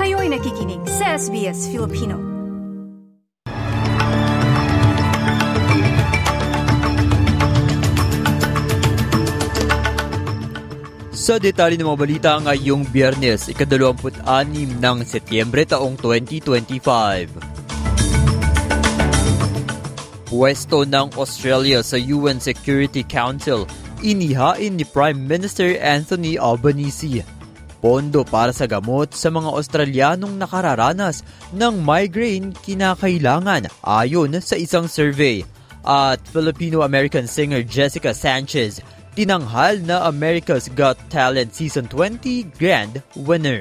Kayo'y nakikinig sa SBS Filipino. Sa detalye ng mga balita ngayong Biyernes, 26 ng Setyembre taong 2025. Pwesto ng Australia sa UN Security Council, inihain ni Prime Minister Anthony Albanese. Pondo para sa gamot sa mga Australianong nakararanas ng migraine kinakailangan ayon sa isang survey. At Filipino-American singer Jessica Sanchez, tinanghal na America's Got Talent Season 20 Grand Winner.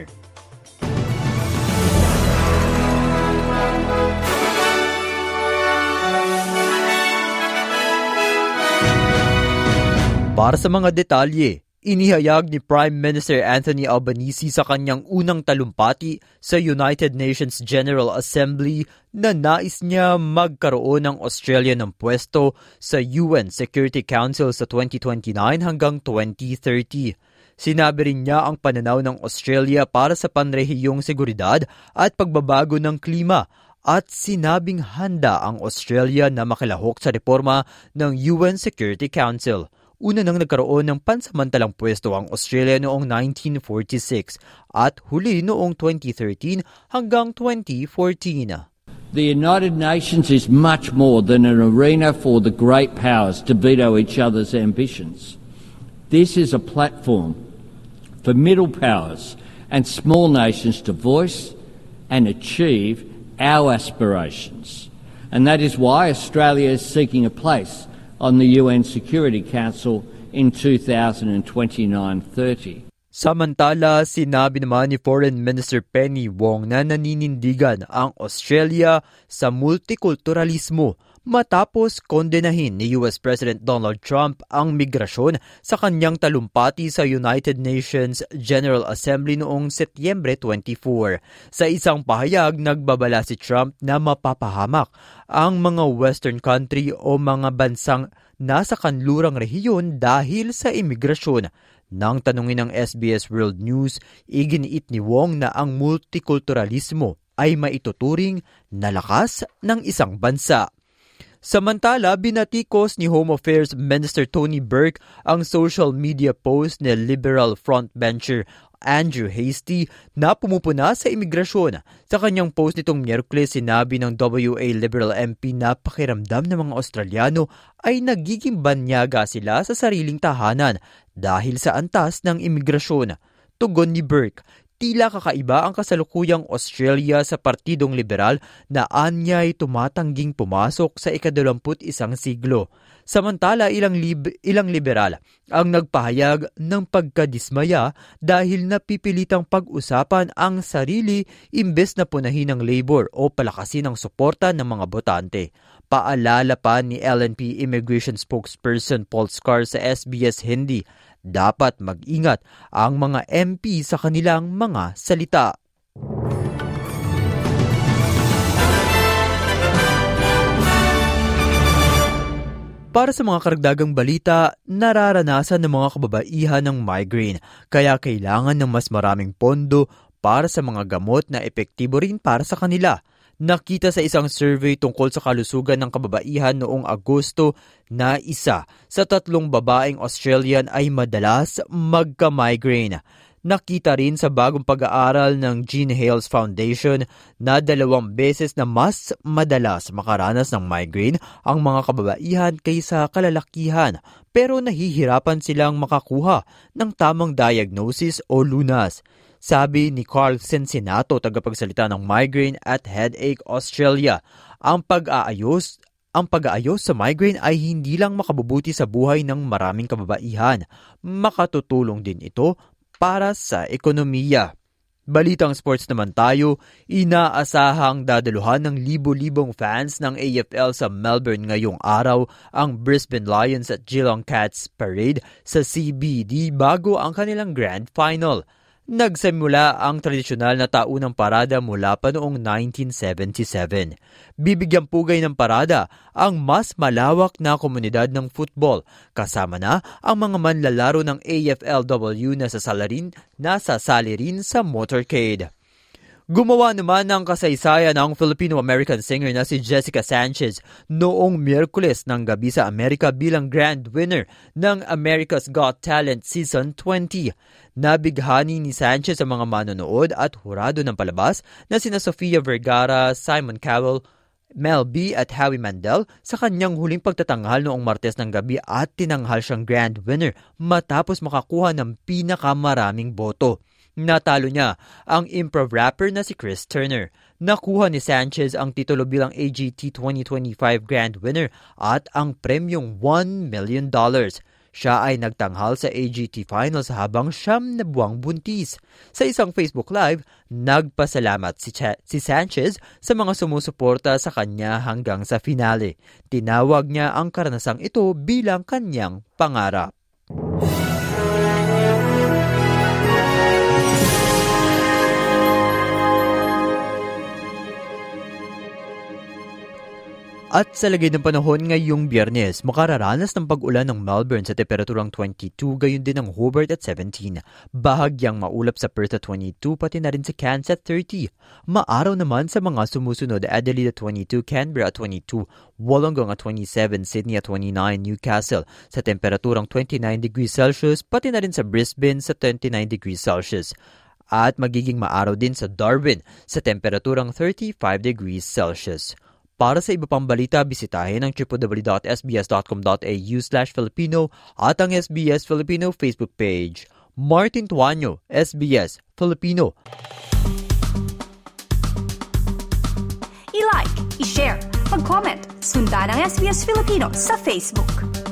Para sa mga detalye, inihayag ni Prime Minister Anthony Albanese sa kanyang unang talumpati sa United Nations General Assembly na nais niya magkaroon ng Australia ng pwesto sa UN Security Council sa 2029 hanggang 2030. Sinabi rin niya ang pananaw ng Australia para sa panrehiyong seguridad at pagbabago ng klima at sinabing handa ang Australia na makilahok sa reforma ng UN Security Council. Una nang nagkaroon ng pansamantalang pwesto ang Australia noong 1946 at huli noong 2013 hanggang 2014. The United Nations is much more than an arena for the great powers to veto each other's ambitions. This is a platform for middle powers and small nations to voice and achieve our aspirations. And that is why Australia is seeking a place on the UN Security Council in 2029-30. Samantala, sinabi naman ni Foreign Minister Penny Wong na naninindigan ang Australia sa multikulturalismo matapos kondenahin ni US President Donald Trump ang migrasyon sa kanyang talumpati sa United Nations General Assembly noong Setyembre 24. Sa isang pahayag, nagbabala si Trump na mapapahamak ang mga Western country o mga bansang nasa kanlurang rehiyon dahil sa imigrasyon. Nang tanungin ng SBS World News, iginiit ni Wong na ang multikulturalismo ay maituturing na lakas ng isang bansa. Samantala, binatikos ni Home Affairs Minister Tony Burke ang social media post ni Liberal frontbencher Andrew Hastie na pumupuna sa imigrasyon. Sa kanyang post nitong Miyerkules, sinabi ng WA Liberal MP na pakiramdam ng mga Australiano ay nagiging banyaga sila sa sariling tahanan dahil sa antas ng imigrasyon. Tugon ni Burke, tila kakaiba ang kasalukuyang Australia sa Partidong Liberal na anyay tumatangging pumasok sa ika-21 siglo. Samantala, ilang liberal ang nagpahayag ng pagkadismaya dahil napipilitang pag-usapan ang sarili imbes na punahin ng Labor o palakasin ang suporta ng mga botante. Paalala pa ni LNP Immigration Spokesperson Paul Scar sa SBS Hindi, dapat mag-ingat ang mga MP sa kanilang mga salita. Para sa mga karagdagang balita, nararanasan ng mga kababaihan ng migraine, kaya kailangan ng mas maraming pondo para sa mga gamot na epektibo rin para sa kanila. Nakita sa isang survey tungkol sa kalusugan ng kababaihan noong Agosto na 1 sa 3 babaeng Australian ay madalas magka-migraine. Nakita rin sa bagong pag-aaral ng Jean Hales Foundation na 2 beses na mas madalas makaranas ng migraine ang mga kababaihan kaysa kalalakihan, pero nahihirapan silang makakuha ng tamang diagnosis o lunas. Sabi ni Carl Cincinato, tagapagsalita ng Migraine at Headache Australia, ang pag-aayos sa migraine ay hindi lang makabubuti sa buhay ng maraming kababaihan, makatutulong din ito para sa ekonomiya. Balitang sports naman tayo, inaasahang dadaluhan ng libo-libong fans ng AFL sa Melbourne ngayong araw ang Brisbane Lions at Geelong Cats Parade sa CBD bago ang kanilang Grand Final. Nagsimula ang tradisyonal na taunang parada mula pa noong 1977. Bibigyang pugay ng parada ang mas malawak na komunidad ng football, kasama na ang mga manlalaro ng AFLW na sasali rin sa motorcade. Gumawa naman ng kasaysayan ang Filipino-American singer na si Jessica Sanchez noong Miyerkules ng gabi sa Amerika bilang grand winner ng America's Got Talent Season 20. Nabighani ni Sanchez sa mga manonood at hurado ng palabas na sina Sofia Vergara, Simon Cowell, Mel B at Howie Mandel sa kanyang huling pagtatanghal noong Martes ng gabi at tinanghal siyang grand winner matapos makakuha ng pinakamaraming boto. Natalo niya ang improv rapper na si Chris Turner. Nakuha ni Sanchez ang titulo bilang AGT 2025 Grand Winner at ang premyong $1 million. Siya ay nagtanghal sa AGT Finals habang 9 na buwang buntis. Sa isang Facebook Live, nagpasalamat si Sanchez sa mga sumusuporta sa kanya hanggang sa finale. Tinawag niya ang karanasang ito bilang kanyang pangarap. At sa lagay ng panahon ngayong Biyernes, makararanas ng pag-ulan ng Melbourne sa temperaturang 22, gayon din ang Hobart at 17. Bahagyang maulap sa Perth at 22, pati na rin sa Cairns at 30. Maaraw naman sa mga sumusunod, Adelaide at 22, Canberra at 22, Wollongong at 27, Sydney at 29, Newcastle sa temperaturang 29 degrees Celsius, pati na rin sa Brisbane sa 29 degrees Celsius. At magiging maaraw din sa Darwin sa temperaturang 35 degrees Celsius. Para sa iba pang balita, bisitahin ang www.sbs.com.au/Filipino at ang SBS Filipino Facebook page. Martin Tuanyo, SBS Filipino. I-like, i-share, mag-comment, sundan ang SBS Filipino sa Facebook.